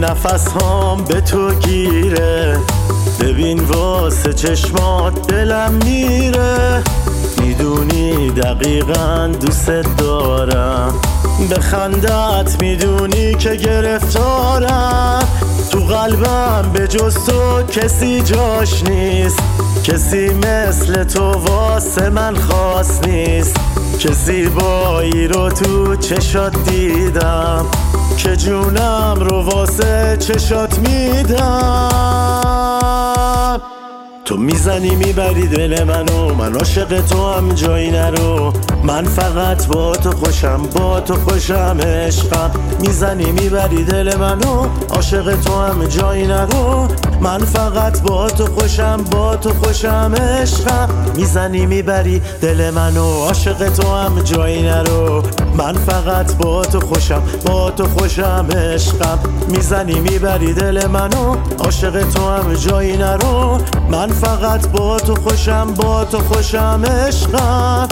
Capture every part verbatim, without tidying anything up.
نفس هام به تو گیره، ببین واسه چشمات دلم میره. میدونی دقیقاً دوست دارم، به خندت میدونی که گرفتارم. تو قلبم به جز تو کسی جاش نیست، کسی مثل تو واسه من خاص نیست. که زیبایی رو تو چشات دیدم، که جونم رو واسه چشات میدم. تو میزنی میبری دل منو، من عاشق تو هم جایی نرو. من فقط با تو خوشم، با تو خوشم عشقم. میزنی میبری دل منو، عاشق تو هم جایی نرو. من فقط با تو خوشم، با تو خوشم عشقم. میزنی میبری دل منو، عاشق تو هم جایی نرو. من فقط با تو خوشم، با تو خوشم عشقم. میزنی میبری دل منو، عاشق تو هم جایی نرو. من فقط با تو خوشم، با تو خوشم عشقم.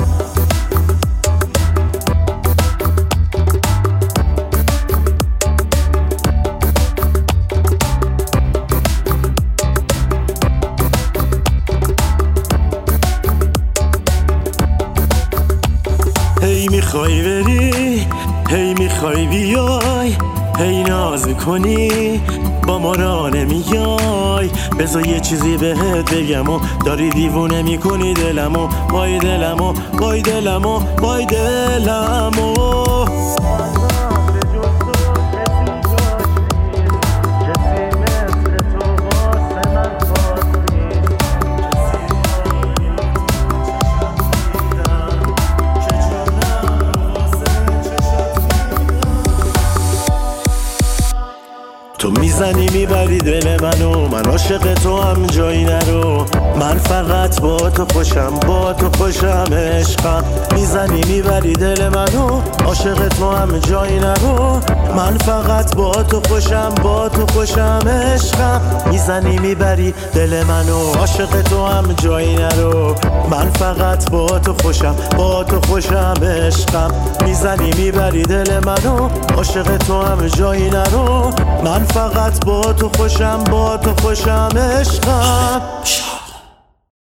هی میخوای بری، هی میخوای بیای، هی ناز کنی با ما را نمیای. بذار یه چیزی بهت بگم و داری دیوونه میکنی دلمو. وای دلمو، وای دلمو، وای دلمو. تو میزنی میبری دل منو، من عاشق تو هم جایی نرو. من فقط با تو خوشم، با تو خوشم عشقم. میزنی میبری دل منو، عاشق تو هم جایی نرو. من فقط با تو خوشم، با تو خوشم عشقم. میزنی میبری دل منو، عاشق تو هم جایی نرو. من فقط با تو خوشم، با تو خوشم عشقم. میزنی میبری دل منو، عاشق تو هم جایی نرو. من فقط با تو خوشم، با تو خوشم عشقم.